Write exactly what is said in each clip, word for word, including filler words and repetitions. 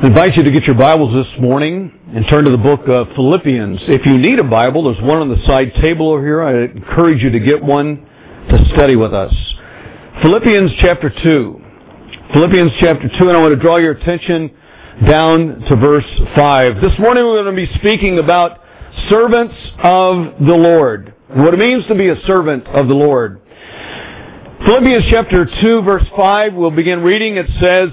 I invite you to get your Bibles this morning and turn to the book of Philippians. If you need a Bible, there's one on the side table over here. I encourage you to get one to study with us. Philippians chapter two. Philippians chapter two, and I want to draw your attention down to verse five. This morning we're going to be speaking about servants of the Lord. What it means to be a servant of the Lord. Philippians chapter two, verse five, we'll begin reading. It says,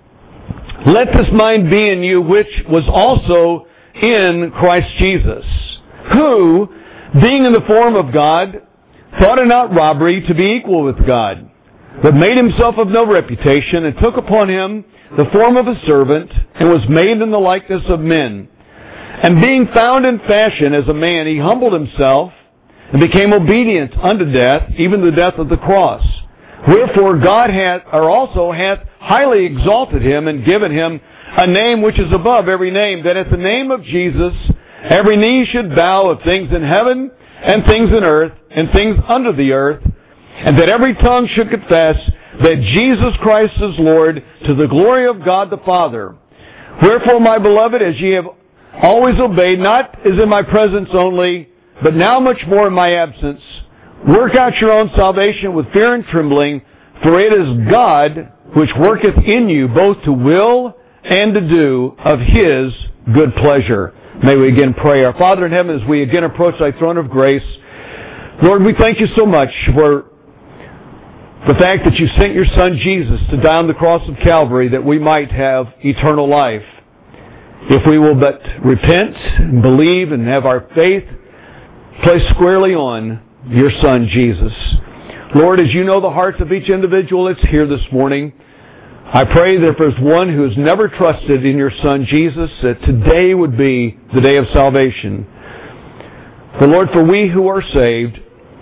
"Let this mind be in you, which was also in Christ Jesus, who, being in the form of God, thought it not robbery to be equal with God, but made himself of no reputation, and took upon him the form of a servant, and was made in the likeness of men. And being found in fashion as a man, he humbled himself, and became obedient unto death, even the death of the cross. Wherefore God hath, or also hath highly exalted him, and given him a name which is above every name, that at the name of Jesus every knee should bow, of things in heaven, and things in earth, and things under the earth, and that every tongue should confess that Jesus Christ is Lord, to the glory of God the Father. Wherefore, my beloved, as ye have always obeyed, not as in my presence only, but now much more in my absence, work out your own salvation with fear and trembling, for it is God which worketh in you both to will and to do of His good pleasure." May we again pray. Our Father in heaven, as we again approach Thy throne of grace, Lord, we thank You so much for the fact that You sent Your Son Jesus to die on the cross of Calvary that we might have eternal life. If we will but repent and believe and have our faith placed squarely on Your Son Jesus. Lord, as You know the hearts of each individual that's here this morning, I pray that if there's one who has never trusted in Your Son Jesus, that today would be the day of salvation. But Lord, for we who are saved,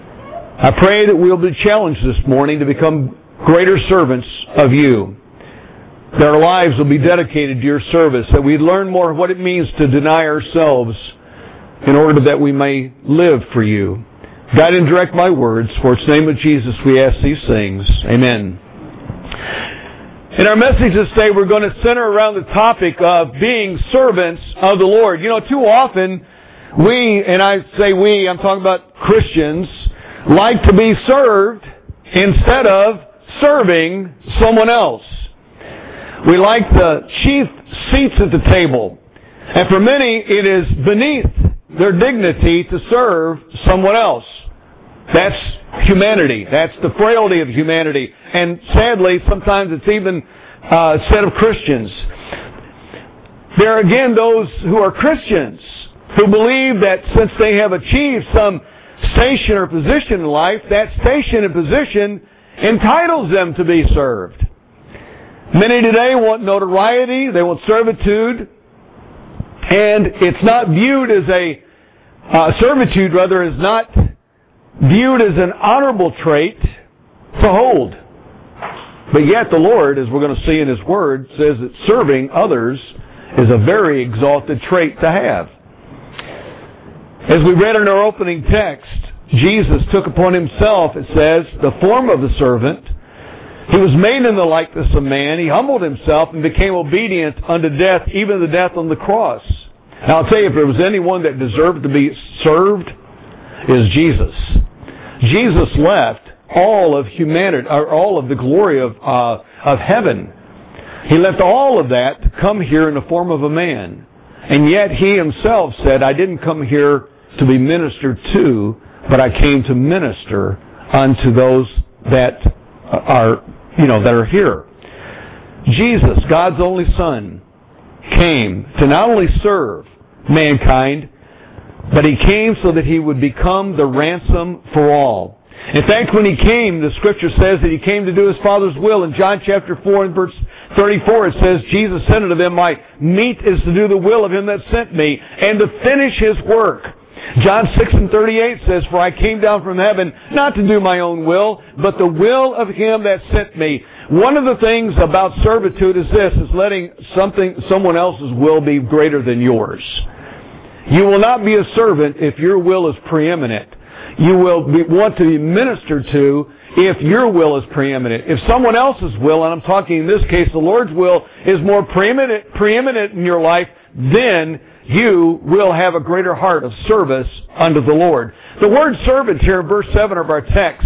I pray that we'll be challenged this morning to become greater servants of You. That our lives will be dedicated to Your service, that we learn more of what it means to deny ourselves in order that we may live for You. Guide and direct my words. For its name of Jesus we ask these things. Amen. In our message this day, we're going to center around the topic of being servants of the Lord. You know, too often we, and I say we, I'm talking about Christians, like to be served instead of serving someone else. We like the chief seats at the table. And for many, it is beneath their dignity to serve someone else. That's humanity. That's the frailty of humanity. And sadly, sometimes it's even uh, said of Christians. There are again those who are Christians who believe that since they have achieved some station or position in life, that station and position entitles them to be served. Many today want notoriety, they want servitude, and it's not viewed as a, uh, servitude rather is not viewed as an honorable trait to hold. But yet the Lord, as we're going to see in His Word, says that serving others is a very exalted trait to have. As we read in our opening text, Jesus took upon Himself, it says, the form of the servant. He was made in the likeness of man. He humbled Himself and became obedient unto death, even the death on the cross. Now I'll tell you, if there was anyone that deserved to be served, is Jesus. Jesus left all of humanity, or all of the glory of uh, of heaven. He left all of that to come here in the form of a man. And yet He Himself said, "I didn't come here to be ministered to, but I came to minister unto those that are, you know, that are here." Jesus, God's only Son, came to not only serve mankind, but He came so that He would become the ransom for all. In fact, when He came, the Scripture says that He came to do His Father's will. In John chapter four and verse thirty-four, it says, Jesus said unto them, "My meat is to do the will of Him that sent me, and to finish His work." John six and thirty-eight says, "For I came down from heaven not to do my own will, but the will of Him that sent me." One of the things about servitude is this, is letting something, someone else's will be greater than yours. You will not be a servant if your will is preeminent. You will be, want to be ministered to if your will is preeminent. If someone else's will, and I'm talking in this case the Lord's will, is more preeminent, preeminent in your life, then you will have a greater heart of service unto the Lord. The word servant here in verse seven of our text,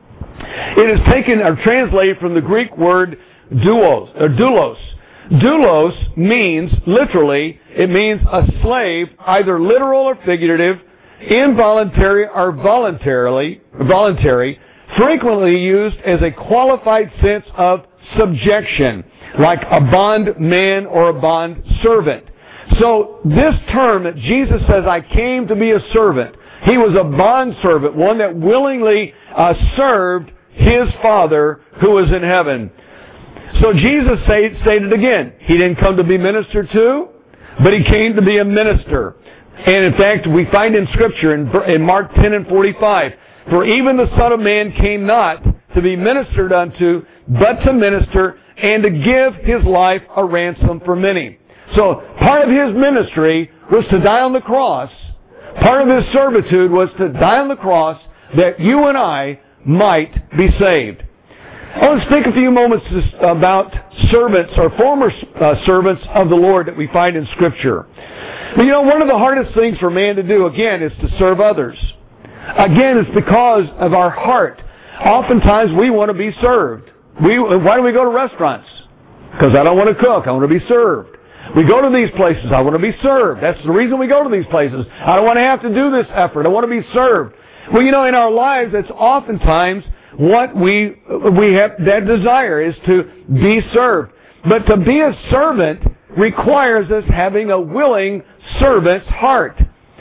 it is taken or translated from the Greek word doulos, or doulos. Doulos means, literally, it means a slave, either literal or figurative, involuntary or voluntarily, voluntary, frequently used as a qualified sense of subjection, like a bondman or a bond servant. So this term that Jesus says, I came to be a servant, he was a bond servant, one that willingly uh, served his Father who is in heaven. So Jesus say, stated again, he didn't come to be ministered to, but he came to be a minister. And in fact, we find in Scripture, in, in Mark ten and forty-five, for even the Son of Man came not to be ministered unto, but to minister and to give his life a ransom for many. So part of his ministry was to die on the cross. Part of his servitude was to die on the cross that you and I might be saved. I want to take a few moments about servants or former uh, servants of the Lord that we find in Scripture. But you know, one of the hardest things for man to do, again, is to serve others. Again, it's because of our heart. Oftentimes we want to be served. We, why do we go to restaurants? Because I don't want to cook. I want to be served. We go to these places. I want to be served. That's the reason we go to these places. I don't want to have to do this effort. I want to be served. Well, you know, in our lives, it's oftentimes what we we have, that desire is to be served. But to be a servant requires us having a willing servant's heart.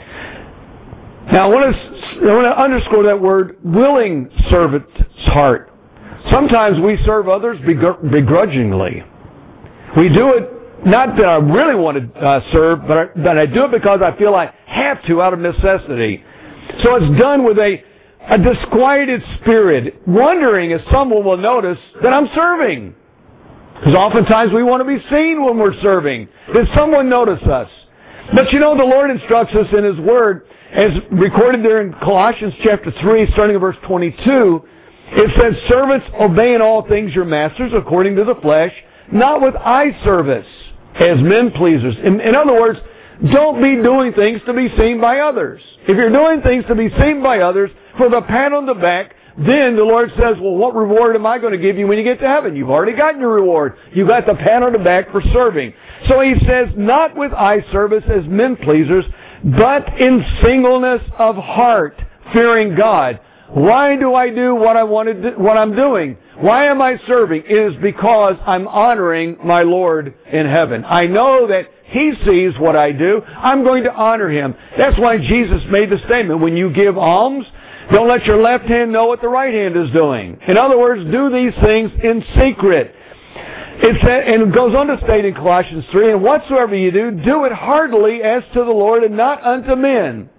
Now, I want to, I want to underscore that word, willing servant's heart. Sometimes we serve others begrudgingly. We do it not that I really want to uh, serve, but I, but I do it because I feel I have to out of necessity. So it's done with a, a disquieted spirit, wondering if someone will notice that I'm serving. Because oftentimes we want to be seen when we're serving. Did someone notice us? But you know, the Lord instructs us in His Word, as recorded there in Colossians chapter three, starting at verse twenty-two, it says, servants, obey in all things your masters according to the flesh, not with eye service as men pleasers. In, in other words, don't be doing things to be seen by others. If you're doing things to be seen by others for the pat on the back, then the Lord says, well, what reward am I going to give you when you get to heaven? You've already gotten your reward. You got the pat on the back for serving. So He says, not with eye service as men pleasers, but in singleness of heart, fearing God. Why do I do what I want to do, what I'm doing? Why am I serving? It is because I'm honoring my Lord in heaven. I know that He sees what I do. I'm going to honor Him. That's why Jesus made the statement, when you give alms, don't let your left hand know what the right hand is doing. In other words, do these things in secret. It said, and it goes on to state in Colossians three, and whatsoever you do, do it heartily as to the Lord and not unto men.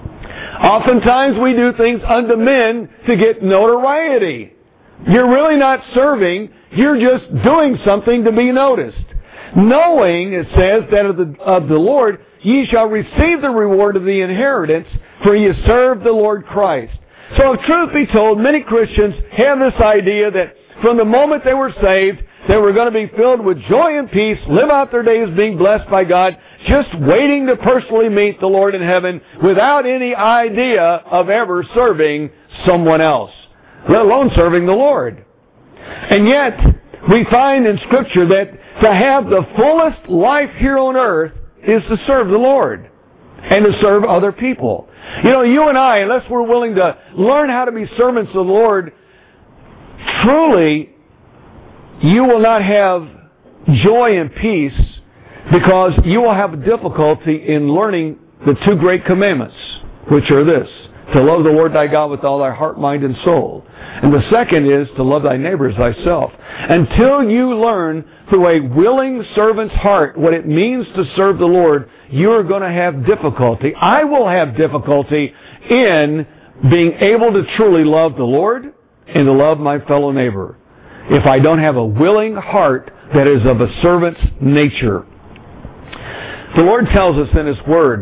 Oftentimes we do things unto men to get notoriety. You're really not serving, you're just doing something to be noticed. Knowing, it says, that of the, of the Lord, ye shall receive the reward of the inheritance, for ye serve the Lord Christ. So if truth be told, many Christians have this idea that from the moment they were saved, they were going to be filled with joy and peace, live out their days being blessed by God, just waiting to personally meet the Lord in heaven without any idea of ever serving someone else, let alone serving the Lord. And yet, we find in Scripture that to have the fullest life here on earth is to serve the Lord and to serve other people. You know, you and I, unless we're willing to learn how to be servants of the Lord, truly, you will not have joy and peace, because you will have difficulty in learning the two great commandments, which are this: to love the Lord thy God with all thy heart, mind, and soul. And the second is to love thy neighbor as thyself. Until you learn through a willing servant's heart what it means to serve the Lord, you're going to have difficulty. I will have difficulty in being able to truly love the Lord and to love my fellow neighbor if I don't have a willing heart that is of a servant's nature. The Lord tells us in His Word,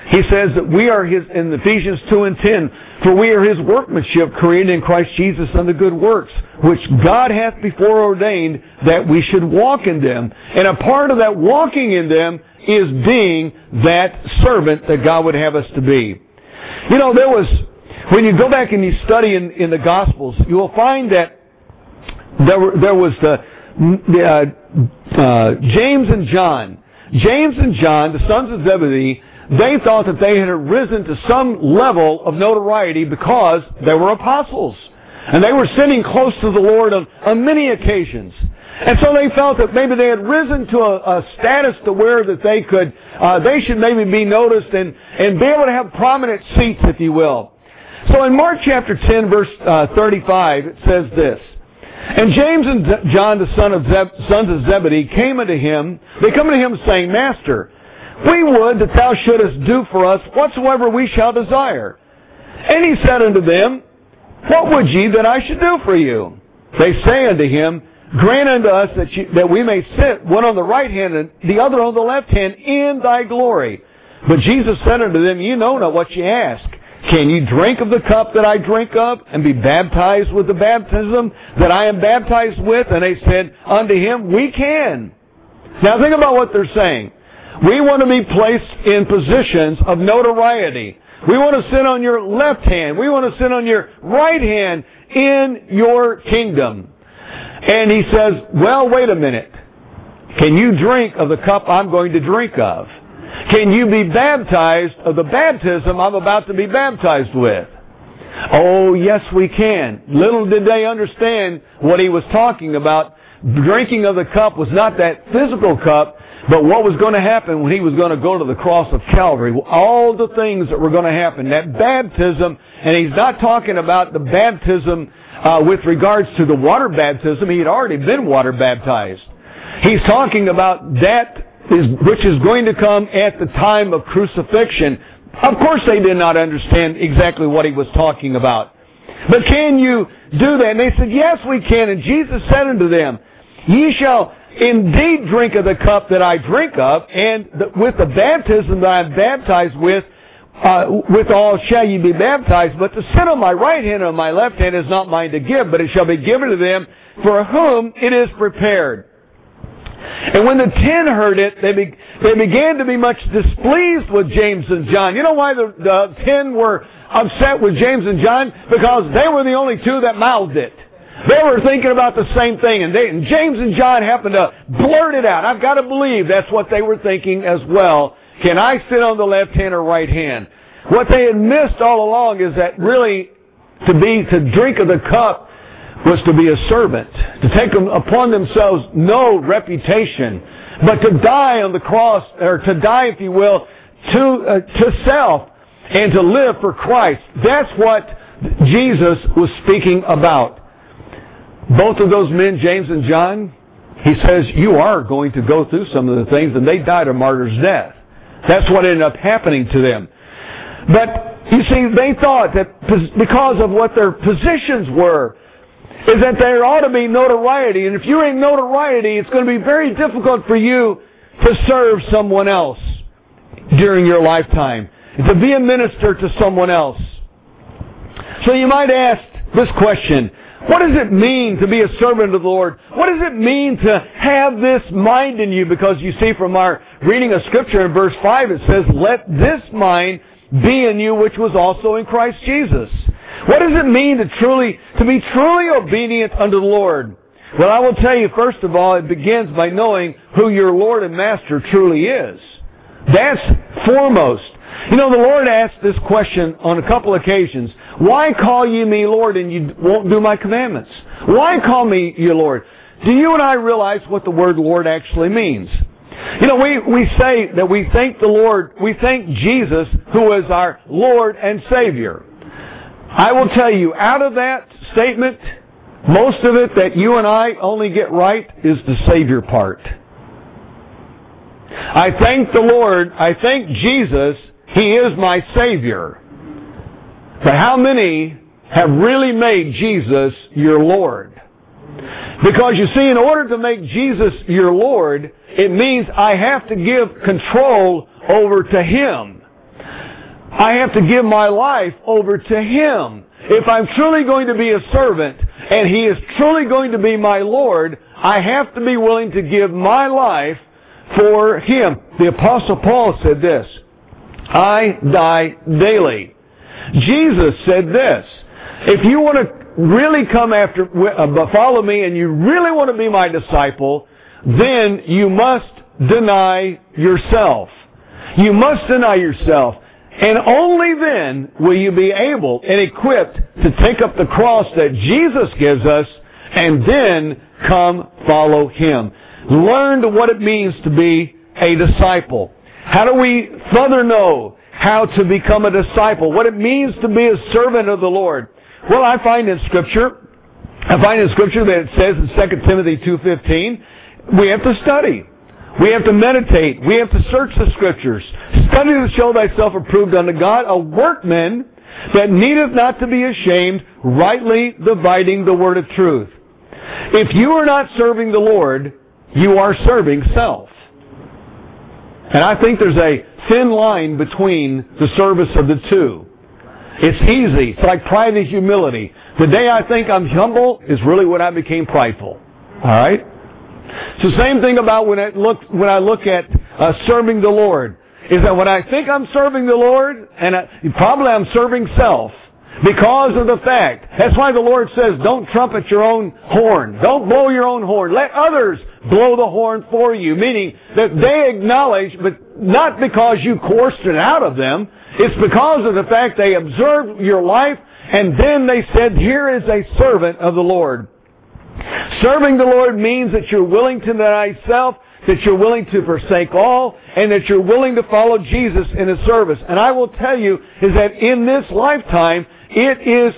He says that we are His, in Ephesians two and ten, for we are His workmanship created in Christ Jesus unto good works, which God hath before ordained that we should walk in them. And a part of that walking in them is being that servant that God would have us to be. You know, there was, when you go back and you study in, in the Gospels, you will find that there, were, there was the, the uh, uh, James and John. James and John, the sons of Zebedee, they thought that they had risen to some level of notoriety because they were apostles. And they were sitting close to the Lord on, on many occasions. And so they felt that maybe they had risen to a, a status to where that they could, uh, they should maybe be noticed and, and be able to have prominent seats, if you will. So in Mark chapter ten, verse uh, thirty-five, it says this, and James and John, the son of Zeb, sons of Zebedee, came unto him. They come unto him saying, Master, we would that thou shouldest do for us whatsoever we shall desire. And he said unto them, What would ye that I should do for you? They say unto him, Grant unto us that, you, that we may sit, one on the right hand and the other on the left hand, in thy glory. But Jesus said unto them, You know not what ye ask. Can you drink of the cup that I drink of, and be baptized with the baptism that I am baptized with? And they said unto him, We can. Now think about what they're saying. We want to be placed in positions of notoriety. We want to sit on your left hand. We want to sit on your right hand in your kingdom. And he says, well, wait a minute. Can you drink of the cup I'm going to drink of? Can you be baptized of the baptism I'm about to be baptized with? Oh, yes, we can. Little did they understand what he was talking about. Drinking of the cup was not that physical cup, but what was going to happen when he was going to go to the cross of Calvary. All the things that were going to happen. That baptism, and he's not talking about the baptism uh, with regards to the water baptism. He had already been water baptized. He's talking about that is, which is going to come at the time of crucifixion. Of course they did not understand exactly what he was talking about. But can you do that? And they said, yes, we can. And Jesus said unto them, Ye shall indeed drink of the cup that I drink of, and the, with the baptism that I am baptized with, uh, withal shall ye be baptized. But to sit on my right hand and on my left hand is not mine to give, but it shall be given to them for whom it is prepared. And when the ten heard it, they, be, they began to be much displeased with James and John. You know why the, the ten were upset with James and John? Because they were the only two that mouthed it. They were thinking about the same thing, and, they, and James and John happened to blurt it out. I've got to believe that's what they were thinking as well. Can I sit on the left hand or right hand? What they had missed all along is that really to be to drink of the cup was to be a servant, to take upon themselves no reputation, but to die on the cross, or to die, if you will, to uh, to self and to live for Christ. That's what Jesus was speaking about. Both of those men, James and John, he says, you are going to go through some of the things, and they died a martyr's death. That's what ended up happening to them. But, you see, they thought that because of what their positions were, is that there ought to be notoriety. And if you're in notoriety, it's going to be very difficult for you to serve someone else during your lifetime, to be a minister to someone else. So you might ask this question, what does it mean to be a servant of the Lord? What does it mean to have this mind in you? Because you see from our reading of Scripture in verse five, it says, let this mind be in you which was also in Christ Jesus. What does it mean to truly, to be truly obedient unto the Lord? Well, I will tell you, first of all, it begins by knowing who your Lord and Master truly is. That's foremost. You know, the Lord asked this question on a couple occasions. Why call ye me Lord and you won't do my commandments? Why call me your Lord? Do you and I realize what the word Lord actually means? You know, we, we say that we thank the Lord, we thank Jesus, who is our Lord and Savior. I will tell you, out of that statement, most of it that you and I only get right is the Savior part. I thank the Lord, I thank Jesus, He is my Savior. But how many have really made Jesus your Lord? Because you see, in order to make Jesus your Lord, it means I have to give control over to Him. I have to give my life over to Him. If I'm truly going to be a servant, and He is truly going to be my Lord, I have to be willing to give my life for Him. The Apostle Paul said this, I die daily. Jesus said this, if you want to really come after, uh, follow me, and you really want to be my disciple, then you must deny yourself. You must deny yourself. And only then will you be able and equipped to take up the cross that Jesus gives us and then come follow Him. Learn what it means to be a disciple. How do we further know how to become a disciple? What it means to be a servant of the Lord? Well, I find in Scripture, I find in Scripture that it says in Second Timothy two fifteen, we have to study. We have to meditate. We have to search the Scriptures. Study to show thyself approved unto God, a workman that needeth not to be ashamed, rightly dividing the word of truth. If you are not serving the Lord, you are serving self. And I think there's a thin line between the service of the two. It's easy. It's like pride and humility. The day I think I'm humble is really when I became prideful. All right? It's the same thing about when I look when I look at uh, serving the Lord. Is that when I think I'm serving the Lord, and I, probably I'm serving self, because of the fact. That's why the Lord says, don't trumpet your own horn. Don't blow your own horn. Let others blow the horn for you. Meaning that they acknowledge, but not because you coerced it out of them. It's because of the fact they observed your life, and then they said, here is a servant of the Lord. Serving the Lord means that you're willing to deny self, that you're willing to forsake all, and that you're willing to follow Jesus in His service. And I will tell you is that in this lifetime, it is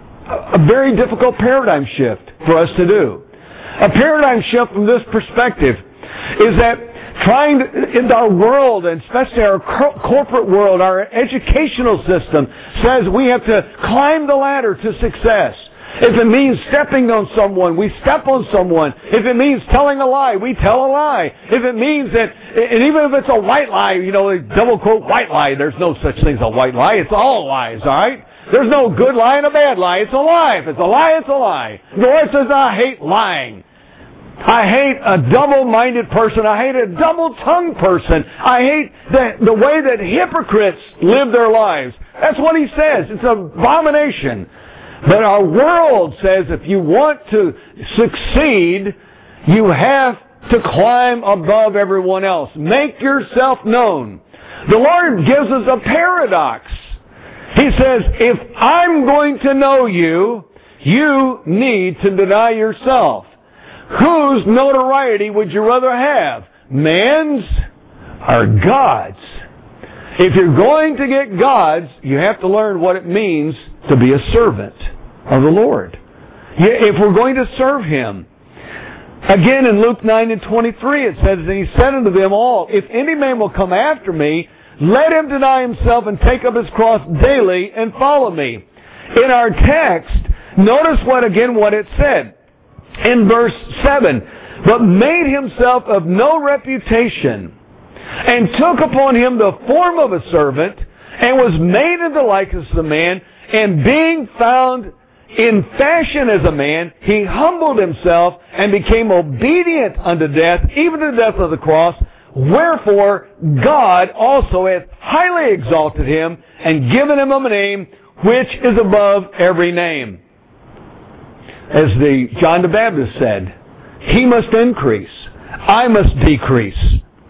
a very difficult paradigm shift for us to do. A paradigm shift from this perspective is that trying to, in our world, and especially our co- corporate world, our educational system says we have to climb the ladder to success. If it means stepping on someone, we step on someone. If it means telling a lie, we tell a lie. If it means that, and even if it's a white lie, you know, double quote white lie, there's no such thing as a white lie. It's all lies, all right? There's no good lie and a bad lie. It's a lie. If it's a lie, it's a lie. The Lord says, I hate lying. I hate a double-minded person. I hate a double-tongued person. I hate the, the way that hypocrites live their lives. That's what He says. It's an abomination. But our world says if you want to succeed, you have to climb above everyone else. Make yourself known. The Lord gives us a paradox. He says, if I'm going to know you, you need to deny yourself. Whose notoriety would you rather have? Man's or God's? If you're going to get God's, you have to learn what it means to be a servant of the Lord. If we're going to serve Him. Again, in Luke nine and twenty-three, it says, and He said unto them all, if any man will come after me, let him deny himself and take up his cross daily and follow me. In our text, notice what again what it said. In verse seven, but made himself of no reputation, and took upon him the form of a servant, and was made in the likeness of a man, and being found in fashion as a man, he humbled himself, and became obedient unto death, even to the death of the cross. Wherefore God also hath highly exalted him, and given him a name which is above every name. As the John the Baptist said, He must increase, I must decrease.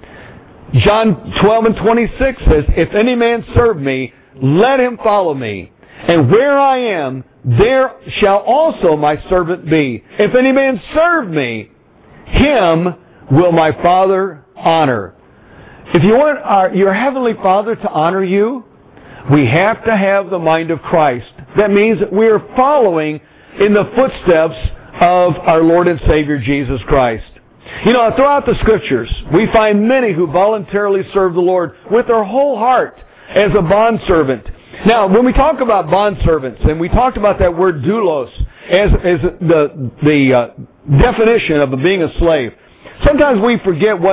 John twelve and twenty-six says, if any man serve me, let him follow me. And where I am, there shall also my servant be. If any man serve me, him will my Father honor. If you want our, your Heavenly Father to honor you, we have to have the mind of Christ. That means that we are following in the footsteps of our Lord and Savior Jesus Christ. You know, throughout the Scriptures, we find many who voluntarily serve the Lord with their whole heart as a bondservant. Now, when we talk about bondservants, and we talked about that word doulos as, as the, the uh, definition of being a slave, sometimes we forget what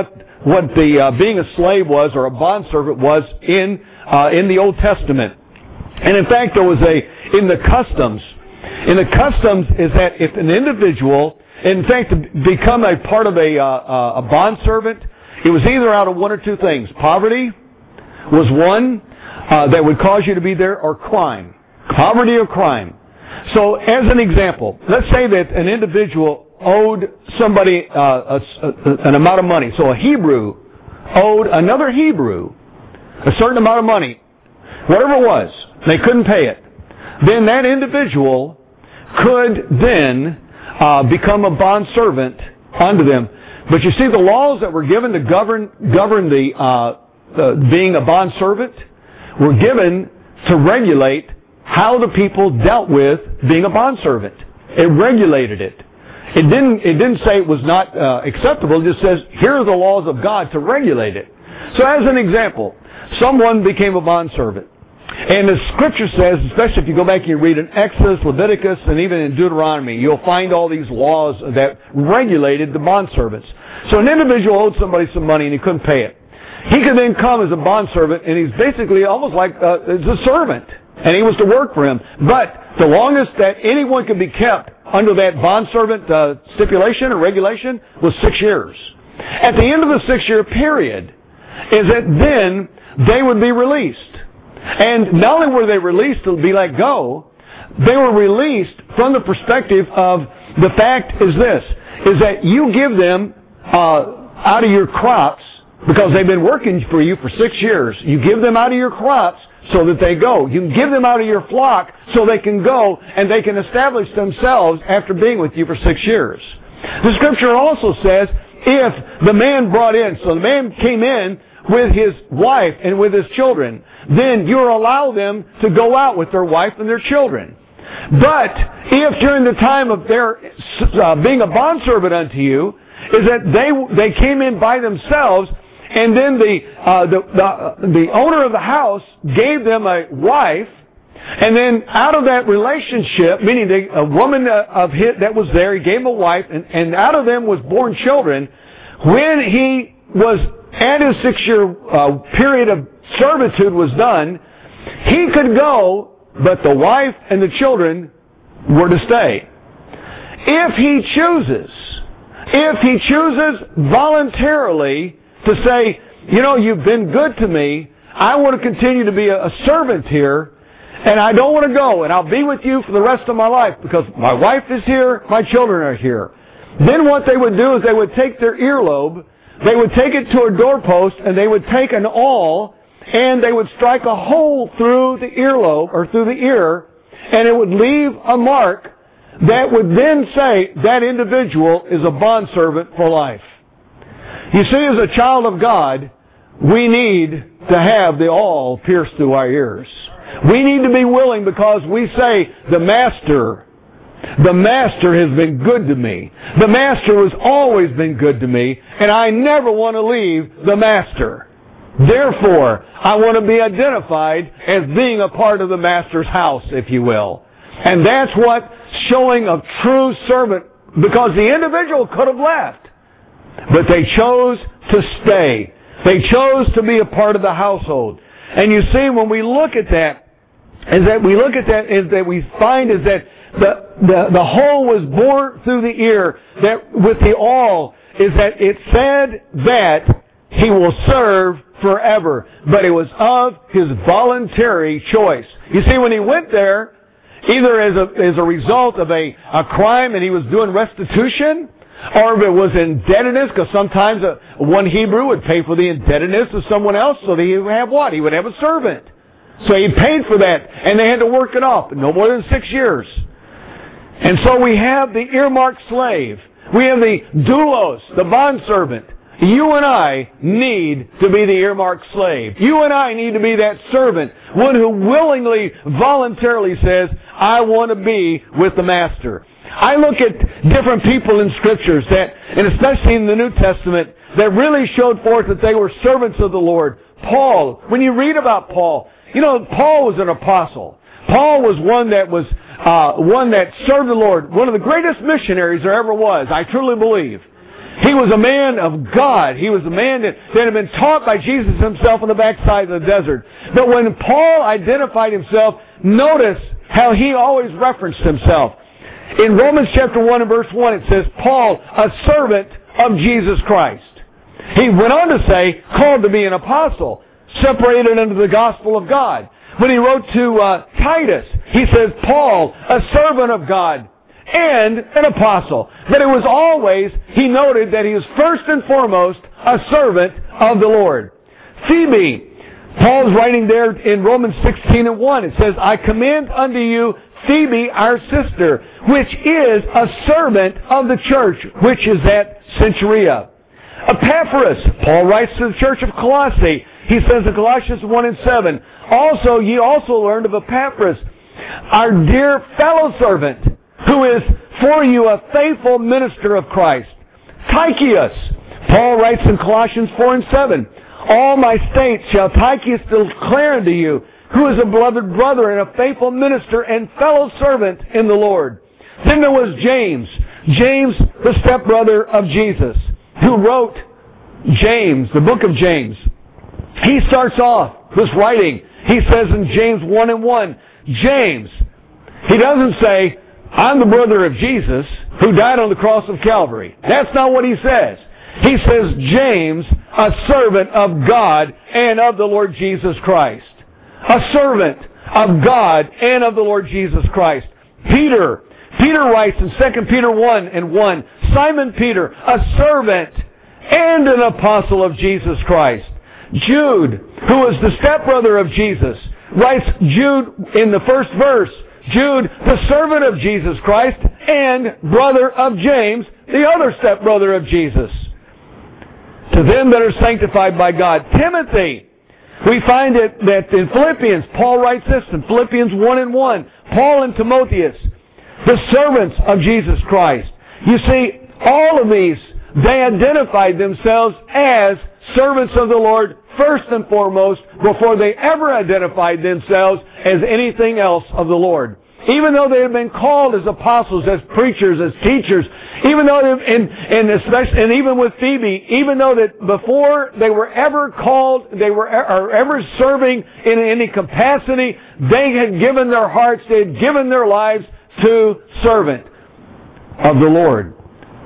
what the uh, being a slave was, or a bondservant was in uh, in the Old Testament. And in fact, there was a in the customs. In the customs is that if an individual, in fact, to become a part of a uh, a bondservant, it was either out of one or two things. Poverty was one uh, that would cause you to be there, or crime. Poverty or crime. So, as an example, let's say that an individual owed somebody uh, a, a, an amount of money. So a Hebrew owed another Hebrew a certain amount of money, whatever it was. They couldn't pay it. Then that individual could then uh, become a bondservant unto them. But you see, the laws that were given to govern govern the, uh, the being a bondservant were given to regulate how the people dealt with being a bondservant. It regulated it. It didn't. It didn't say it was not uh, acceptable. It just says here are the laws of God to regulate it. So, as an example, someone became a bondservant. And the Scripture says, especially if you go back and you read in Exodus, Leviticus, and even in Deuteronomy, you'll find all these laws that regulated the bondservants. So an individual owed somebody some money and he couldn't pay it. He could then come as a bondservant, and he's basically almost like uh, as a servant, and he was to work for him. But the longest that anyone could be kept under that bondservant uh, stipulation or regulation was six years. At the end of the six-year period, is that then they would be released. And not only were they released to be let go, they were released from the perspective of the fact is this, is that you give them uh, out of your crops, because they've been working for you for six years. You give them out of your crops so that they go. You give them out of your flock so they can go and they can establish themselves after being with you for six years. The Scripture also says if the man brought in, so the man came in with his wife and with his children, then you allow them to go out with their wife and their children. But if during the time of their uh, being a bondservant unto you, is that they they came in by themselves, and then the, uh, the the the owner of the house gave them a wife, and then out of that relationship, meaning the, a woman of his that was there, he gave him a wife, and, and out of them was born children. When he was at his six-year uh, period of servitude was done, he could go, but the wife and the children were to stay. If he chooses, if he chooses voluntarily to say, you know, you've been good to me, I want to continue to be a, a servant here, and I don't want to go, and I'll be with you for the rest of my life because my wife is here, my children are here. Then what they would do is they would take their earlobe, they would take it to a doorpost, and they would take an awl, and they would strike a hole through the earlobe, or through the ear, and it would leave a mark that would then say that individual is a bondservant for life. You see, as a child of God, we need to have the awl pierced through our ears. We need to be willing because we say, the Master The Master has been good to me. The Master has always been good to me, and I never want to leave the Master. Therefore, I want to be identified as being a part of the Master's house, if you will. And that's what showing a true servant, because the individual could have left, but they chose to stay. They chose to be a part of the household. And you see, when we look at that, is that we look at that, is that we find is that The, the, the hole was bored through the ear, that with the awl, is that it said that he will serve forever. But it was of his voluntary choice. You see, when he went there, either as a, as a result of a, a crime and he was doing restitution, or if it was indebtedness, because sometimes a, one Hebrew would pay for the indebtedness of someone else, so that he would have what? He would have a servant. So he paid for that, and they had to work it off, no more than six years. And so we have the earmarked slave. We have the doulos, the bondservant. You and I need to be the earmarked slave. You and I need to be that servant, one who willingly, voluntarily says, I want to be with the Master. I look at different people in Scriptures that, and especially in the New Testament, that really showed forth that they were servants of the Lord. Paul, when you read about Paul, you know, Paul was an apostle. Paul was one that was Uh, one that served the Lord, one of the greatest missionaries there ever was, I truly believe. He was a man of God. He was a man that, that had been taught by Jesus himself on the backside of the desert. But when Paul identified himself, notice how he always referenced himself. In Romans chapter one and verse one, it says, Paul, a servant of Jesus Christ. He went on to say, called to be an apostle, separated unto the gospel of God. When he wrote to uh, Titus, he says, Paul, a servant of God and an apostle. But it was always, he noted that he was first and foremost a servant of the Lord. Phoebe, Paul's writing there in Romans sixteen and one. It says, I commend unto you Phoebe, our sister, which is a servant of the church, which is at Cenchrea. Epaphras, Paul writes to the church of Colossae. He says in Colossians one and seven, also, ye also learned of Epaphras, our dear fellow servant, who is for you a faithful minister of Christ. Tychicus, Paul writes in Colossians four and seven, all my states shall Tychicus declare unto you, who is a beloved brother and a faithful minister and fellow servant in the Lord. Then there was James, James, the stepbrother of Jesus, who wrote James, the book of James. He starts off this writing. He says in James one and one, James, he doesn't say, I'm the brother of Jesus who died on the cross of Calvary. That's not what he says. He says, James, a servant of God and of the Lord Jesus Christ. A servant of God and of the Lord Jesus Christ. Peter, Peter writes in Second Peter one and one, Simon Peter, a servant and an apostle of Jesus Christ. Jude, who was the stepbrother of Jesus, writes Jude in the first verse, Jude, the servant of Jesus Christ and brother of James, the other stepbrother of Jesus. To them that are sanctified by God. Timothy, we find it that in Philippians, Paul writes this in Philippians one and one, Paul and Timotheus, the servants of Jesus Christ. You see, all of these, they identified themselves as servants of the Lord first and foremost before they ever identified themselves as anything else of the Lord. Even though they had been called as apostles, as preachers, as teachers, even though, they, and, and especially, and even with Phoebe, even though that before they were ever called, they were or ever serving in any capacity, they had given their hearts, they had given their lives to servant of the Lord.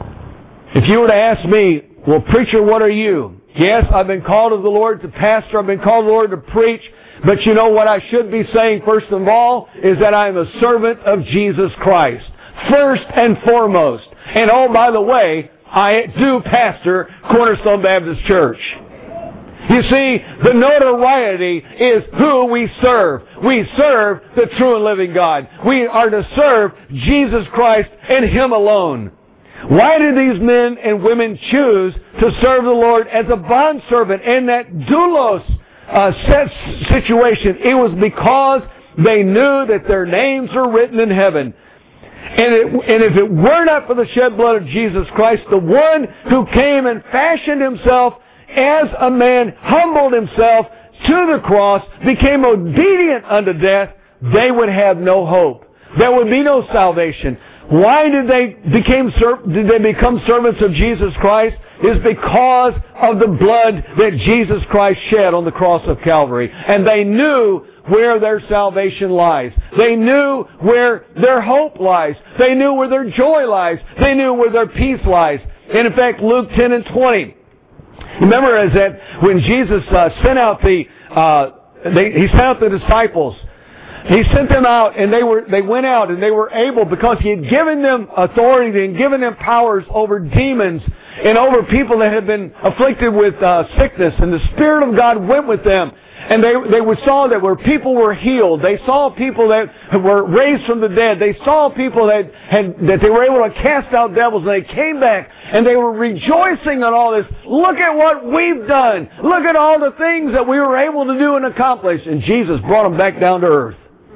If you were to ask me, well, preacher, what are you? Yes, I've been called of the Lord to pastor. I've been called of the Lord to preach. But you know what I should be saying first of all is that I am a servant of Jesus Christ. First and foremost. And oh, by the way, I do pastor Cornerstone Baptist Church. You see, the notoriety is who we serve. We serve the true and living God. We are to serve Jesus Christ and Him alone. Why did these men and women choose to serve the Lord as a bondservant in that doulos uh, situation? It was because they knew that their names are written in heaven. And, it, and if it were not for the shed blood of Jesus Christ, the one who came and fashioned Himself as a man, humbled Himself to the cross, became obedient unto death, they would have no hope. There would be no salvation. Why did they became did they become servants of Jesus Christ? Is because of the blood that Jesus Christ shed on the cross of Calvary. And they knew where their salvation lies. They knew where their hope lies. They knew where their joy lies. They knew where their peace lies. And in fact, Luke ten and twenty. Remember as that when Jesus uh, sent out the uh, they, He sent out the disciples. He sent them out, and they were they went out, and they were able, because He had given them authority and given them powers over demons and over people that had been afflicted with uh, sickness, and the Spirit of God went with them. And they they saw that where people were healed. They saw people that were raised from the dead. They saw people that had that they were able to cast out devils. And they came back and they were rejoicing on all this. Look at what we've done. Look at all the things that we were able to do and accomplish. And Jesus brought them back down to earth.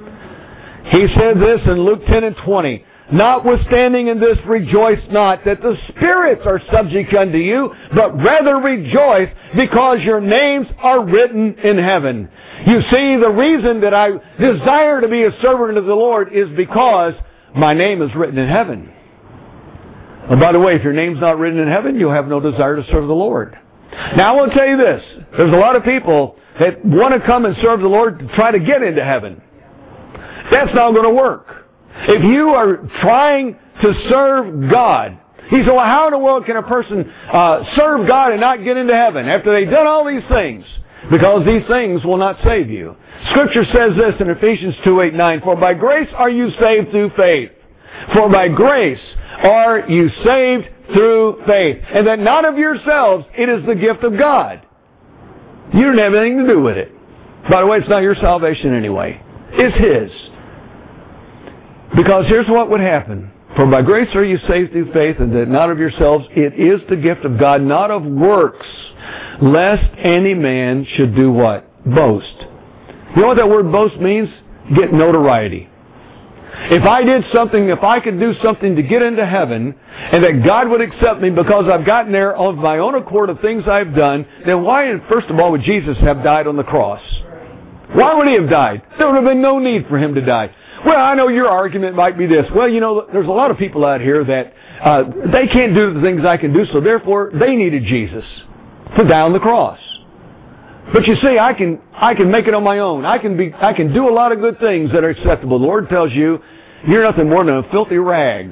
He said this in Luke ten and twenty. Notwithstanding in this, rejoice not that the spirits are subject unto you, but rather rejoice because your names are written in heaven. You see, the reason that I desire to be a servant of the Lord is because my name is written in heaven. And by the way, if your name's not written in heaven, you'll have no desire to serve the Lord. Now, I want to tell you this. There's a lot of people that want to come and serve the Lord to try to get into heaven. That's not going to work. If you are trying to serve God, he said, well, how in the world can a person uh, serve God and not get into heaven after they've done all these things? Because these things will not save you. Scripture says this in Ephesians two, eight, nine, for by grace are you saved through faith. For by grace are you saved through faith. And that not of yourselves, it is the gift of God. You don't have anything to do with it. By the way, it's not your salvation anyway. It's His. Because here's what would happen. For by grace are you saved through faith, and that not of yourselves, it is the gift of God, not of works, lest any man should do what? Boast. You know what that word boast means? Get notoriety. If I did something, if I could do something to get into heaven, and that God would accept me because I've gotten there of my own accord of things I've done, then why, first of all, would Jesus have died on the cross? Why would He have died? There would have been no need for Him to die. Well, I know your argument might be this. Well, you know, there's a lot of people out here that uh, they can't do the things I can do, so therefore they needed Jesus to die on the cross. But you see, I can I can make it on my own. I can be I can do a lot of good things that are acceptable. The Lord tells you, you're nothing more than a filthy rag.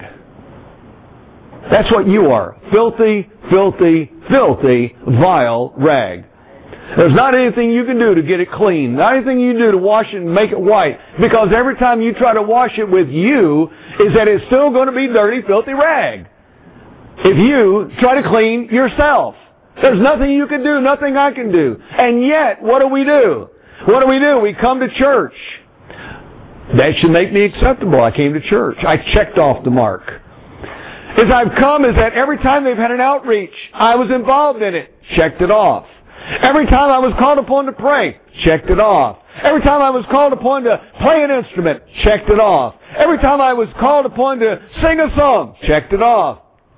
That's what you are. Filthy, filthy, filthy, vile rag. There's not anything you can do to get it clean. Not anything you do to wash it and make it white. Because every time you try to wash it with you, is that it's still going to be dirty, filthy rag. If you try to clean yourself. There's nothing you can do, nothing I can do. And yet, what do we do? What do we do? We come to church. That should make me acceptable. I came to church. I checked off the mark. As I've come is that every time they've had an outreach, I was involved in it. Checked it off. Every time I was called upon to pray, checked it off. Every time I was called upon to play an instrument, checked it off. Every time I was called upon to sing a song, checked it off.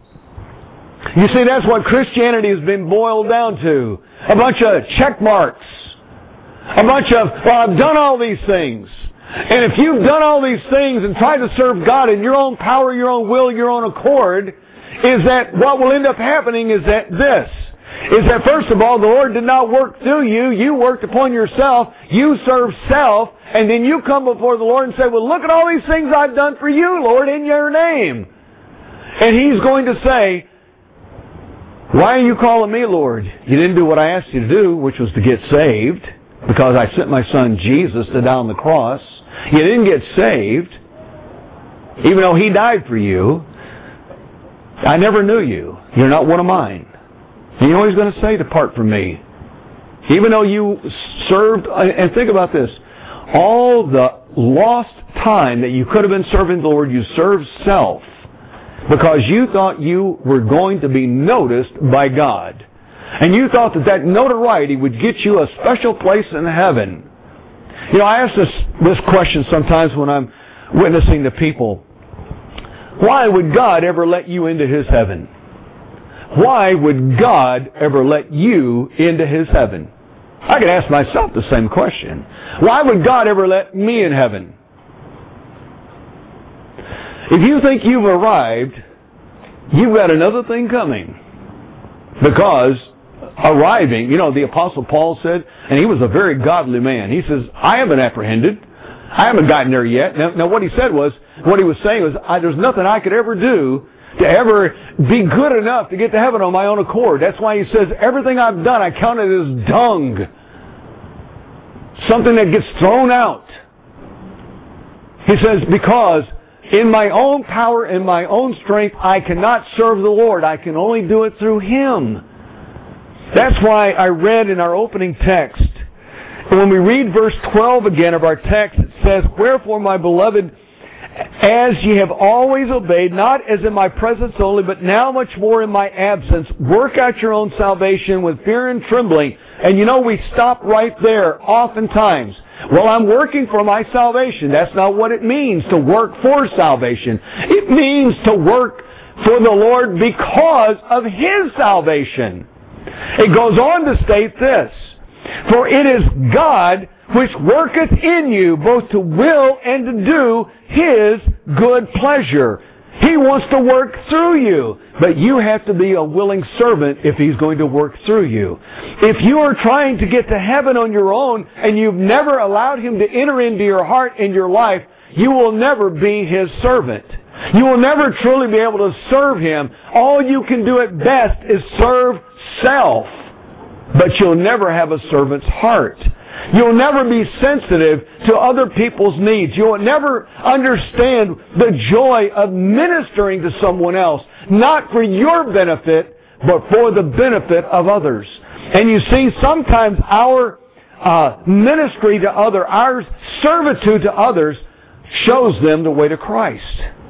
You see, that's what Christianity has been boiled down to. A bunch of check marks. A bunch of, well, I've done all these things. And if you've done all these things and tried to serve God in your own power, your own will, your own accord, is that what will end up happening is that this. Is that first of all, the Lord did not work through you. You worked upon yourself. You served self. And then you come before the Lord and say, well, look at all these things I've done for you, Lord, in your name. And He's going to say, why are you calling me Lord? You didn't do what I asked you to do, which was to get saved, because I sent my Son Jesus to die on the cross. You didn't get saved, even though He died for you. I never knew you. You're not one of mine. And you know what He's going to say? Depart from me. Even though you served, and think about this, all the lost time that you could have been serving the Lord, you served self because you thought you were going to be noticed by God. And you thought that that notoriety would get you a special place in heaven. You know, I ask this, this question sometimes when I'm witnessing to people. Why would God ever let you into His heaven? Why would God ever let you into His heaven? I could ask myself the same question. Why would God ever let me in heaven? If you think you've arrived, you've got another thing coming. Because arriving, you know, the Apostle Paul said, and he was a very godly man. He says, I haven't apprehended. I haven't gotten there yet. Now, now what he said was, what he was saying was, I, there's nothing I could ever do to ever be good enough to get to heaven on my own accord. That's why he says, everything I've done, I count it as dung. Something that gets thrown out. He says, because in my own power and my own strength, I cannot serve the Lord. I can only do it through Him. That's why I read in our opening text, and when we read verse twelve again of our text, it says, wherefore, my beloved, as ye have always obeyed, not as in my presence only, but now much more in my absence, work out your own salvation with fear and trembling. And you know, we stop right there oftentimes. Well, I'm working for my salvation. That's not what it means to work for salvation. It means to work for the Lord because of His salvation. It goes on to state this, for it is God which worketh in you both to will and to do His good pleasure. He wants to work through you. But you have to be a willing servant if He's going to work through you. If you are trying to get to heaven on your own and you've never allowed Him to enter into your heart and your life, you will never be His servant. You will never truly be able to serve Him. All you can do at best is serve self. But you'll never have a servant's heart. You'll never be sensitive to other people's needs. You'll never understand the joy of ministering to someone else, not for your benefit, but for the benefit of others. And you see, sometimes our uh, ministry to others, our servitude to others, shows them the way to Christ.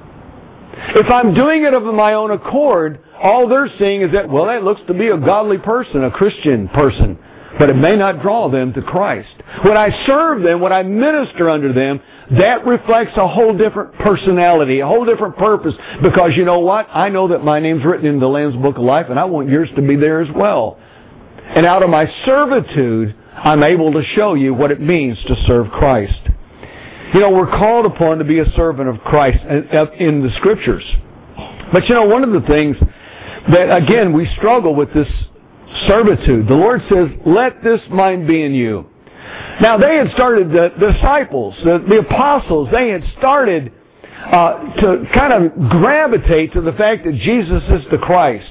If I'm doing it of my own accord, all they're seeing is that, well, that looks to be a godly person, a Christian person. But it may not draw them to Christ. When I serve them, when I minister under them, that reflects a whole different personality, a whole different purpose. Because you know what? I know that my name's written in the Lamb's Book of Life, and I want yours to be there as well. And out of my servitude, I'm able to show you what it means to serve Christ. You know, we're called upon to be a servant of Christ in the Scriptures. But you know, one of the things that, again, we struggle with this servitude. The Lord says, let this mind be in you. Now, they had started, the, the disciples, the, the apostles, they had started uh, to kind of gravitate to the fact that Jesus is the Christ.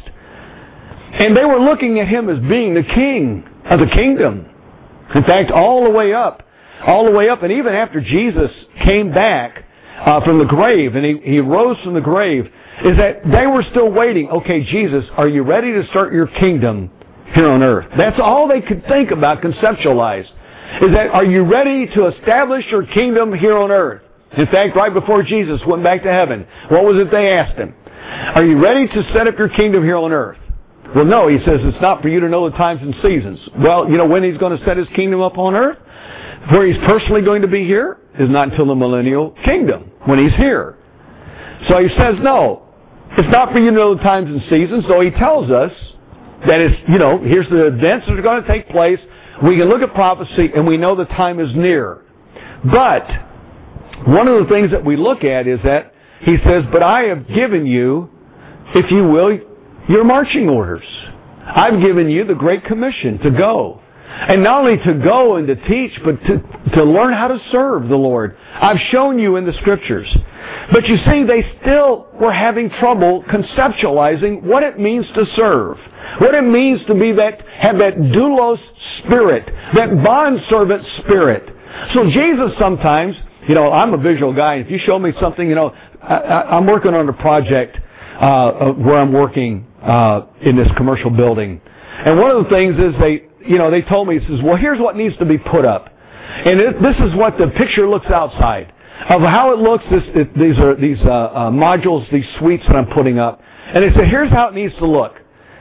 And they were looking at Him as being the King of the kingdom. In fact, all the way up, all the way up, and even after Jesus came back uh, from the grave, and he, he rose from the grave, is that they were still waiting. Okay, Jesus, are you ready to start your kingdom here on earth? That's all they could think about, conceptualize. Is that, are you ready to establish your kingdom here on earth? In fact, right before Jesus went back to heaven, what was it they asked Him? Are you ready to set up your kingdom here on earth? Well, no, He says it's not for you to know the times and seasons. Well, you know when He's going to set His kingdom up on earth? Where He's personally going to be here is not until the millennial kingdom, when He's here. So He says, no, it's not for you to know the times and seasons. So He tells us that it's, you know, here's the events that are going to take place. We can look at prophecy and we know the time is near. But one of the things that we look at is that He says, but I have given you, if you will, your marching orders. I've given you the Great Commission to go. And not only to go and to teach, but to, to learn how to serve the Lord. I've shown you in the Scriptures. But you see, they still were having trouble conceptualizing what it means to serve. What it means to be that, have that doulos spirit, that bondservant spirit. So Jesus sometimes, you know, I'm a visual guy. If you show me something, you know, I, I, I'm working on a project uh, where I'm working uh, in this commercial building. And one of the things is they, you know, they told me, it says, well, here's what needs to be put up. And it, this is what the picture looks outside. Of how it looks, this, it, these are these uh, uh, modules, these suites that I'm putting up. And they said, here's how it needs to look.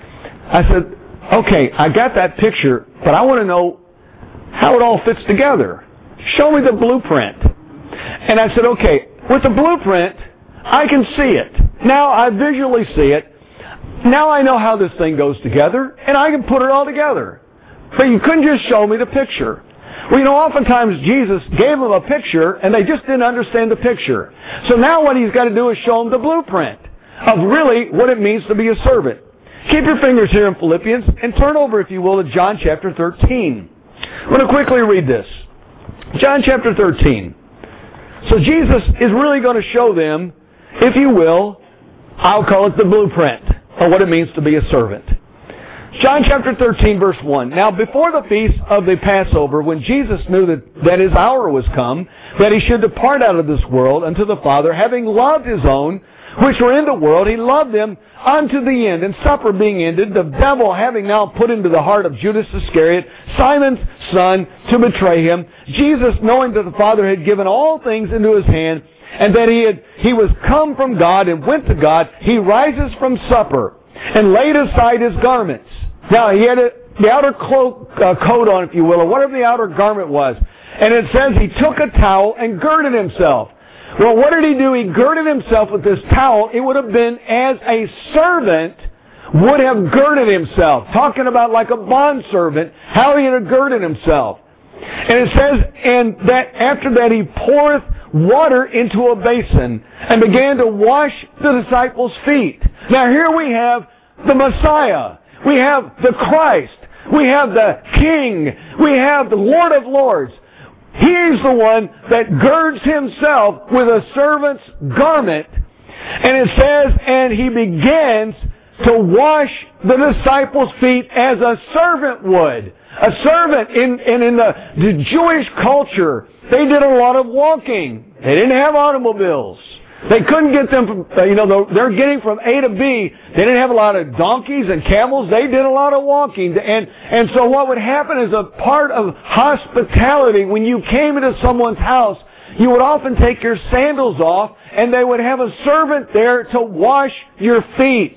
I said, okay, I got that picture, but I want to know how it all fits together. Show me the blueprint. And I said, okay, with the blueprint, I can see it. Now I visually see it. Now I know how this thing goes together, and I can put it all together. But you couldn't just show me the picture. Well, you know, oftentimes Jesus gave them a picture, and they just didn't understand the picture. So now what He's got to do is show them the blueprint of really what it means to be a servant. Keep your fingers here in Philippians, and turn over, if you will, to John chapter thirteen. I want to quickly read this. John chapter thirteen. So Jesus is really going to show them, if you will, I'll call it the blueprint of what it means to be a servant. John chapter thirteen, verse one. Now before the feast of the Passover, when Jesus knew that, that His hour was come, that He should depart out of this world unto the Father, having loved His own, which were in the world, He loved them unto the end. And supper being ended, the devil having now put into the heart of Judas Iscariot, Simon's son, to betray Him, Jesus, knowing that the Father had given all things into His hand, and that He had He was come from God and went to God, He rises from supper, and laid aside His garments. Now, He had a, the outer cloak, uh, coat on, if you will, or whatever the outer garment was. And it says He took a towel and girded Himself. Well, what did He do? He girded Himself with this towel. It would have been as a servant would have girded himself. Talking about like a bondservant, how he had girded himself. And it says, and that after that He poureth water into a basin and began to wash the disciples' feet. Now here we have the Messiah. We have the Christ. We have the King. We have the Lord of Lords. He is the one that girds himself with a servant's garment. And it says, and he begins to wash the disciples' feet as a servant would. A servant, in, in, in the, the Jewish culture, they did a lot of walking. They didn't have automobiles. They couldn't get them from, you know, they're getting from A to B. They didn't have a lot of donkeys and camels. They did a lot of walking. And, and so what would happen is a part of hospitality, when you came into someone's house, you would often take your sandals off and they would have a servant there to wash your feet.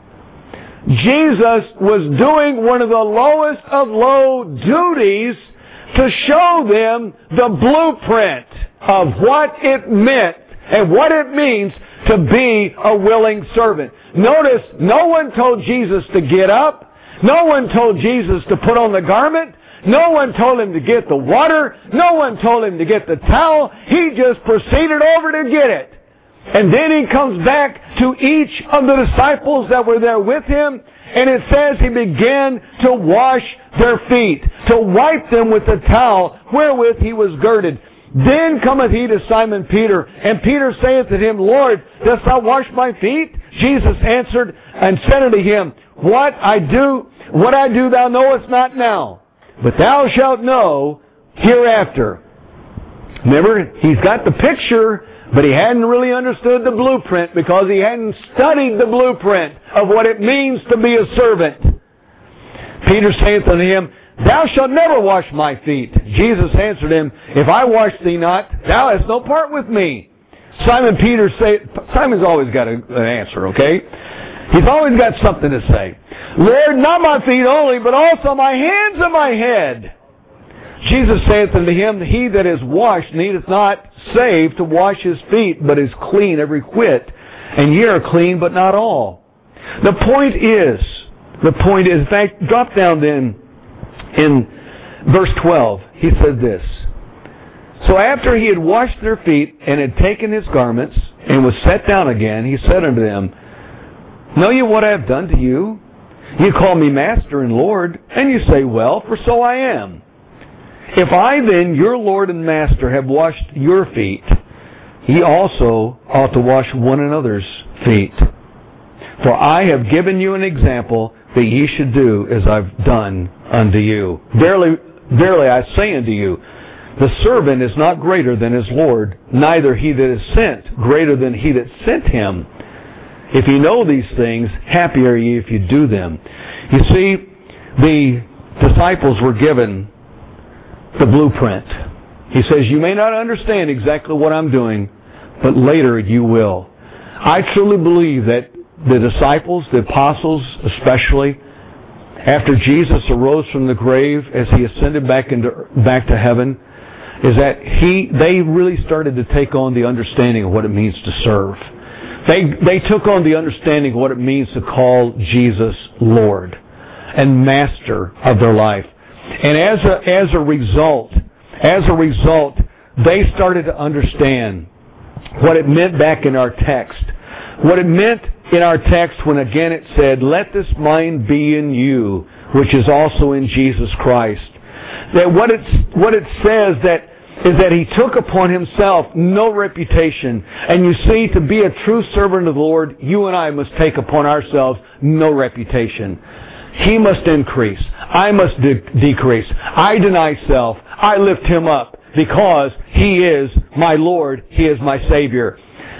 Jesus was doing one of the lowest of low duties to show them the blueprint of what it meant and what it means to be a willing servant. Notice, no one told Jesus to get up. No one told Jesus to put on the garment. No one told him to get the water. No one told him to get the towel. He just proceeded over to get it. And then he comes back to each of the disciples that were there with him, and it says he began to wash their feet, to wipe them with the towel wherewith he was girded. Then cometh he to Simon Peter, and Peter saith to him, Lord, dost thou wash my feet? Jesus answered and said unto him, What I do, what I do thou knowest not now, but thou shalt know hereafter. Remember, he's got the picture, but he hadn't really understood the blueprint because he hadn't studied the blueprint of what it means to be a servant. Peter saith unto him, Thou shalt never wash my feet. Jesus answered him, If I wash thee not, thou hast no part with me. Simon Peter say, Simon's always got a, an answer, okay? He's always got something to say. Lord, not my feet only, but also my hands and my head. Jesus saith unto him, He that is washed needeth not save to wash his feet, but is clean every whit. And ye are clean, but not all. The point is, the point is, in fact, drop down then in verse twelve. He said this. So after he had washed their feet and had taken his garments and was set down again, he said unto them, Know ye what I have done to you? You call me Master and Lord, and you say, Well, for so I am. If I then, your Lord and Master, have washed your feet, ye also ought to wash one another's feet. For I have given you an example that ye should do as I've done unto you. Verily, verily I say unto you, the servant is not greater than his Lord, neither he that is sent greater than he that sent him. If ye know these things, happy are ye if you do them. You see, the disciples were given the blueprint. He says, you may not understand exactly what I'm doing, but later you will. I truly believe that the disciples, the apostles especially, after Jesus arose from the grave, as he ascended back into back to heaven, is that he they really started to take on the understanding of what it means to serve. They they took on the understanding of what it means to call Jesus Lord and Master of their life. And as a, as a result, as a result, they started to understand what it meant back in our text. What it meant in our text when again it said, let this mind be in you, which is also in Jesus Christ. That what it, what it says that is that he took upon himself no reputation. And you see, to be a true servant of the Lord, you and I must take upon ourselves no reputation. He must increase. I must de- decrease. I deny self. I lift him up because he is my Lord. He is my Savior.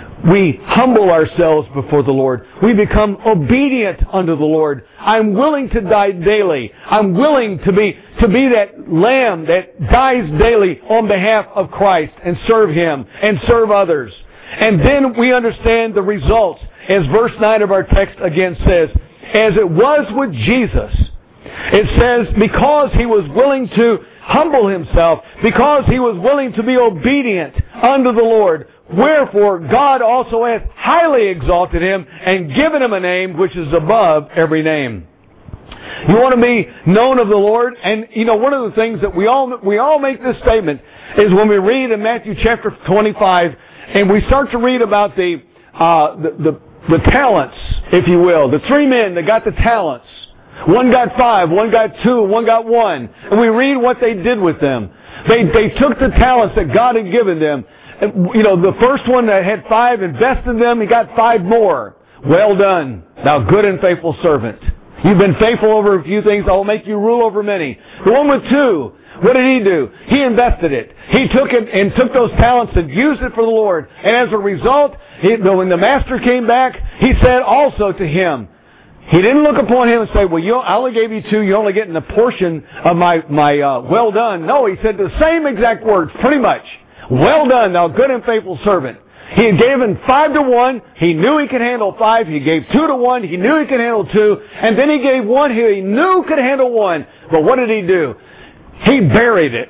We humble ourselves before the Lord. We become obedient unto the Lord. I'm willing to die daily. I'm willing to be to be that lamb that dies daily on behalf of Christ and serve him and serve others. And then we understand the results. As verse nine of our text again says, as it was with Jesus, it says, because he was willing to humble himself, because he was willing to be obedient unto the Lord, wherefore God also hath highly exalted him and given him a name which is above every name. You want to be known of the Lord? And, you know, one of the things that we all, we all make this statement is when we read in Matthew chapter twenty-five, and we start to read about the, uh, the, the, the talents, if you will. The three men that got the talents. One got five, one got two, one got one. And we read what they did with them. They, they took the talents that God had given them. And, you know, the first one that had five, invested them, he got five more. Well done, thou good and faithful servant. You've been faithful over a few things, I will make you rule over many. The one with two, what did he do? He invested it. He took it and took those talents and used it for the Lord. And as a result, he, when the master came back, he said also to him, he didn't look upon him and say, well, you, I only gave you two, you're only getting a portion of my, my uh, well done. No, he said the same exact words, pretty much. Well done, thou good and faithful servant. He had given five to one. He knew he could handle five. He gave two to one. He knew he could handle two. And then he gave one who he knew could handle one. But what did he do? He buried it.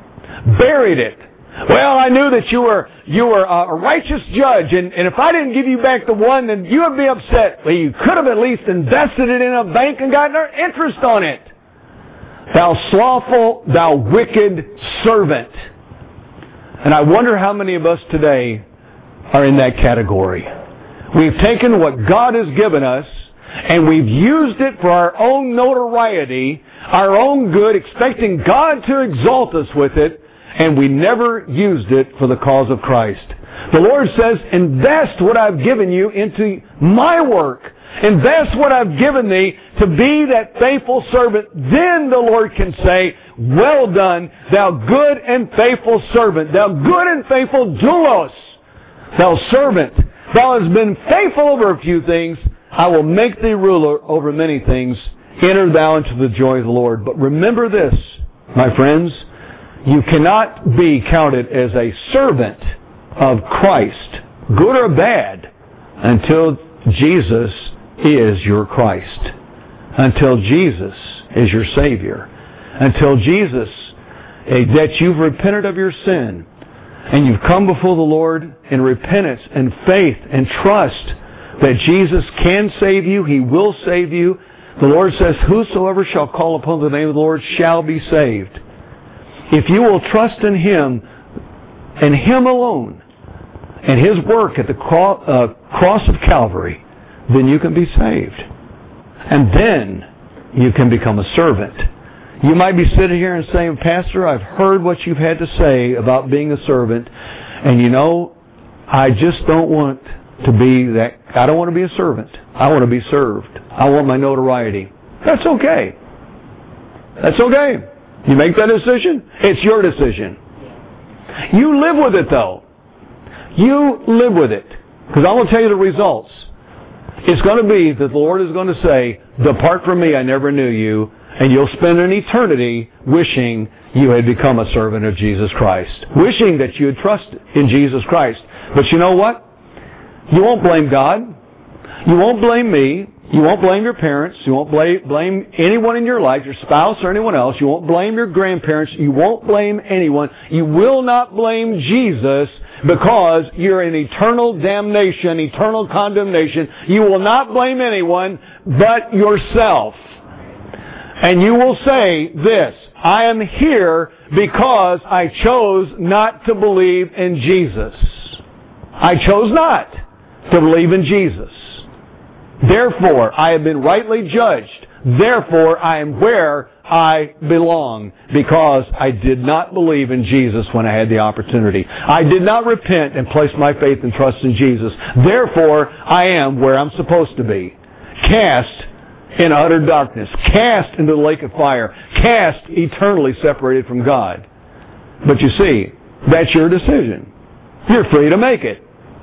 Buried it. Well, I knew that you were you were a righteous judge, and, and if I didn't give you back the one, then you would be upset. Well, you could have at least invested it in a bank and gotten interest on it. Thou slothful, thou wicked servant. And I wonder how many of us today are in that category. We've taken what God has given us and we've used it for our own notoriety, our own good, expecting God to exalt us with it, and we never used it for the cause of Christ. The Lord says, invest what I've given you into my work. Invest what I've given thee to be that faithful servant. Then the Lord can say, well done, thou good and faithful servant, thou good and faithful doulos, thou servant. Thou hast been faithful over a few things. I will make thee ruler over many things. Enter thou into the joy of the Lord. But remember this, my friends, you cannot be counted as a servant of Christ, good or bad, until Jesus is your Christ, until Jesus is your Savior, until Jesus, that you've repented of your sin, and you've come before the Lord in repentance and faith and trust that Jesus can save you, He will save you. The Lord says, whosoever shall call upon the name of the Lord shall be saved. If you will trust in Him and Him alone and His work at the cro- uh, cross of Calvary, then you can be saved. And then you can become a servant. You might be sitting here and saying, Pastor, I've heard what you've had to say about being a servant, and you know, I just don't want to be that. I don't want to be a servant. I want to be served. I want my notoriety. That's okay. That's okay. You make that decision, it's your decision. You live with it, though. You live with it. Because I will tell you the results. It's going to be that the Lord is going to say, depart from me, I never knew you. And you'll spend an eternity wishing you had become a servant of Jesus Christ. Wishing that you had trusted in Jesus Christ. But you know what? You won't blame God. You won't blame me. You won't blame your parents. You won't blame, blame anyone in your life, your spouse or anyone else. You won't blame your grandparents. You won't blame anyone. You will not blame Jesus because you're in eternal damnation, eternal condemnation. You will not blame anyone but yourself. And you will say this, I am here because I chose not to believe in Jesus. I chose not to believe in Jesus. Therefore, I have been rightly judged. Therefore, I am where I belong because I did not believe in Jesus when I had the opportunity. I did not repent and place my faith and trust in Jesus. Therefore, I am where I'm supposed to be. Cast in utter darkness, cast into the lake of fire, cast eternally separated from God. But you see, that's your decision. You're free to make it.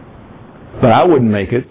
But I wouldn't make it.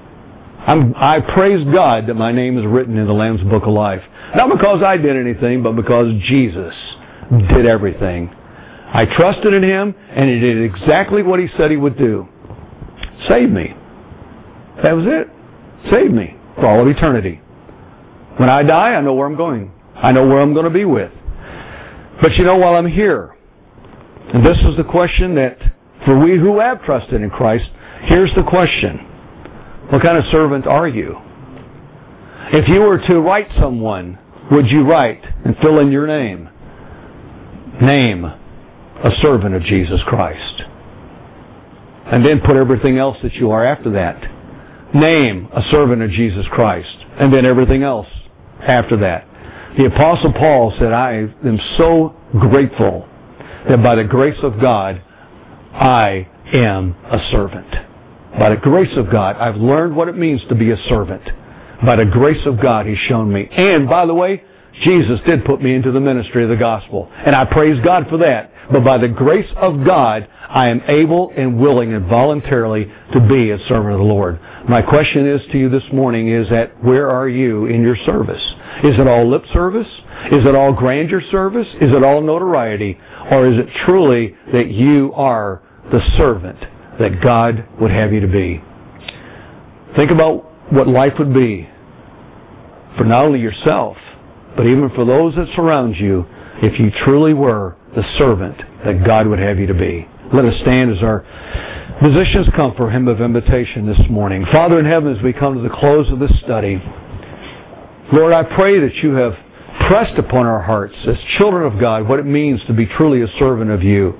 I'm, I praise God that my name is written in the Lamb's Book of Life. Not because I did anything, but because Jesus did everything. I trusted in Him, and He did exactly what He said He would do. Save me. That was it. Save me for all of eternity. When I die, I know where I'm going. I know where I'm going to be with. But you know, while I'm here, and this is the question that, for we who have trusted in Christ, here's the question. What kind of servant are you? If you were to write someone, would you write and fill in your name? Name a servant of Jesus Christ. And then put everything else that you are after that. Name a servant of Jesus Christ. And then everything else after that. The Apostle Paul said, I am so grateful that by the grace of God, I am a servant. By the grace of God, I've learned what it means to be a servant. By the grace of God, He's shown me. And, by the way, Jesus did put me into the ministry of the gospel. And I praise God for that. But by the grace of God, I am able and willing and voluntarily to be a servant of the Lord. My question is to you this morning is that where are you in your service? Is it all lip service? Is it all grandeur service? Is it all notoriety? Or is it truly that you are the servant that God would have you to be? Think about what life would be for not only yourself, but even for those that surround you, if you truly were the servant that God would have you to be. Let us stand as our musicians come for a hymn of invitation this morning. Father in heaven, as we come to the close of this study, Lord, I pray that you have pressed upon our hearts as children of God what it means to be truly a servant of you.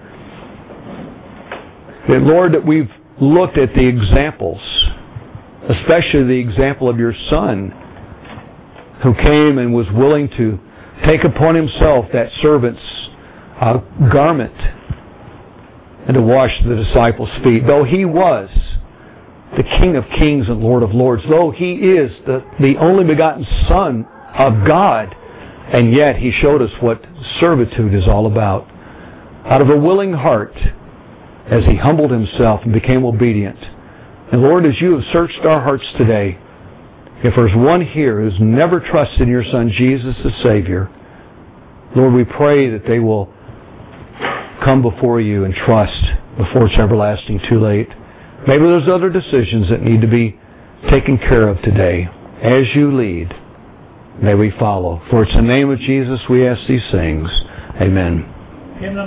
That, Lord, that we've looked at the examples, especially the example of your Son, who came and was willing to take upon himself that servant's uh, garment and to wash the disciples' feet. Though he was the King of Kings and Lord of Lords, though he is the, the only begotten Son of God, and yet he showed us what servitude is all about. Out of a willing heart, as he humbled himself and became obedient. And Lord, as you have searched our hearts today, if there's one here who's never trusted in your Son Jesus as Savior, Lord, we pray that they will come before you and trust before it's everlasting too late. Maybe there's other decisions that need to be taken care of today. As you lead, may we follow. For it's in the name of Jesus we ask these things. Amen.